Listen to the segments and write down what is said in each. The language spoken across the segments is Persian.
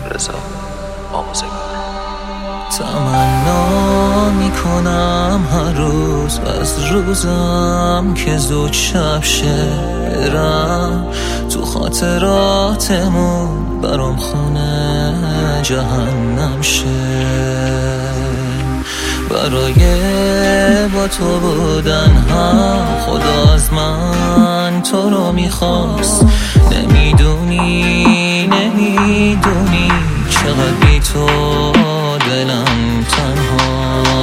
رضا آموزگار. تمنا میکنم هر روز از روزم که زود شب شه، برم تو خاطراتمون برام خونه جهنم شه. برای با تو بودن هم خدا از من تو رو میخواست. نمیدونی چقدر بی تو دلم تنها.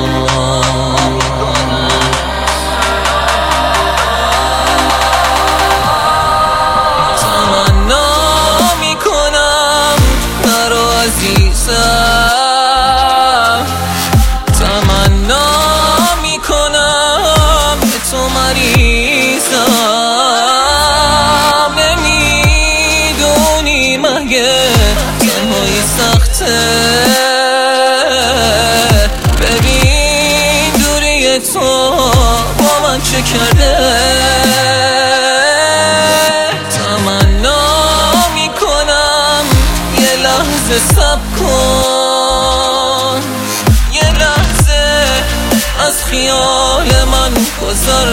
تمنا میکنم نرو عزیزم، تمنا میکنم به تو مریضم. نمیدونی مگه تنهایی سخته؟ ببین دوری تو با من چه کرده. تمنا میکنم یه لحظه صبر کن، یه لحظه از خیال من گذر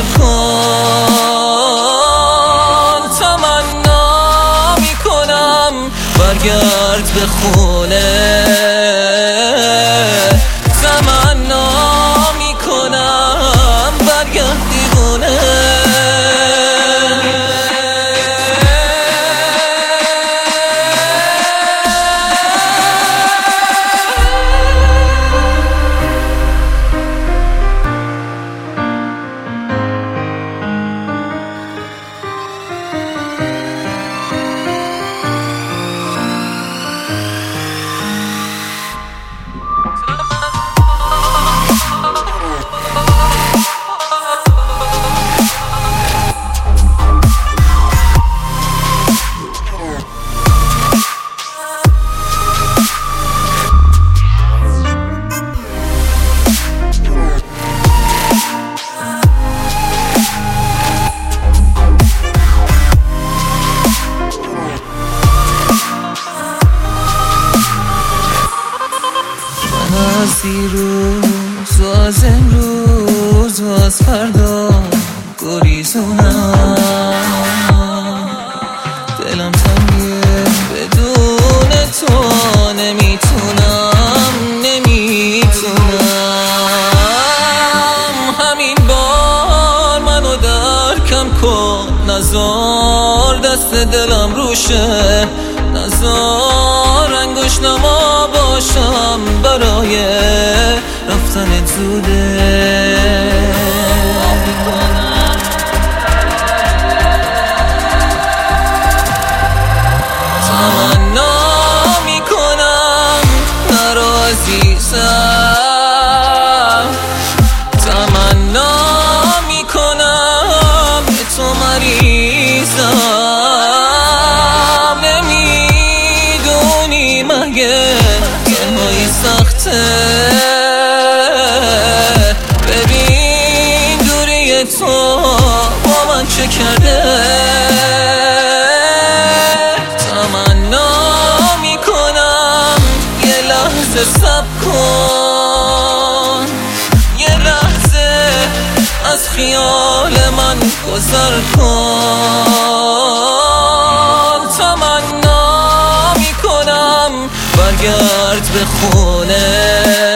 کن. تمنا میکنم برگرد به خونه، تمنا میکنم برگرد دیوونه. از دیروز و از امروز و از فردا گریزونم. دلم تنگه بدون تو، نمیتونم همین بار منو درکم کن، نزار دست دلم روشه، نزار انگوش نما باشم برای رفتن زوده. تمنا میکنم نرو عزیزم، تمنا میکنم به تو مریضم. نمیدونی مگه تنهایی سخته؟ ببین دوری تو با من چه کرده. تمنا میکنم یه لحظه صبر کن، یه لحظه از خیال من گذر کن. تمنا میکنم برگرد به خونه،